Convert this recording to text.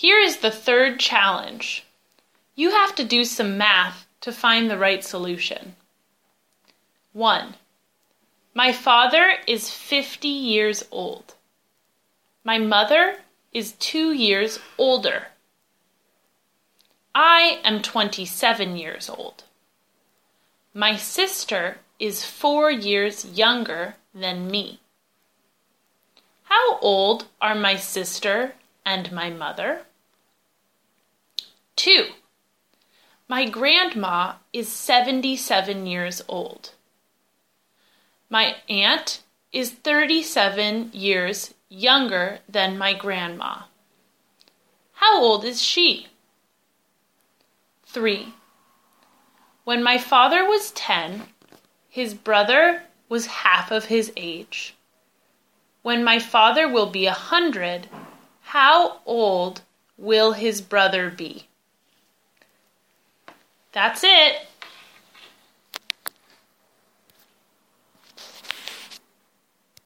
Here is the third challenge. You have to do some math to find the right solution. 1. My father is 50 years old. My mother is 2 years older. I am 27 years old. My sister is 4 years younger than me. How old are my sister and my mother? 2. My grandma is 77 years old. My aunt is 37 years younger than my grandma. How old is she? 3. When my father was 10, his brother was half of his age. When my father will be 100, how old will his brother be? That's it.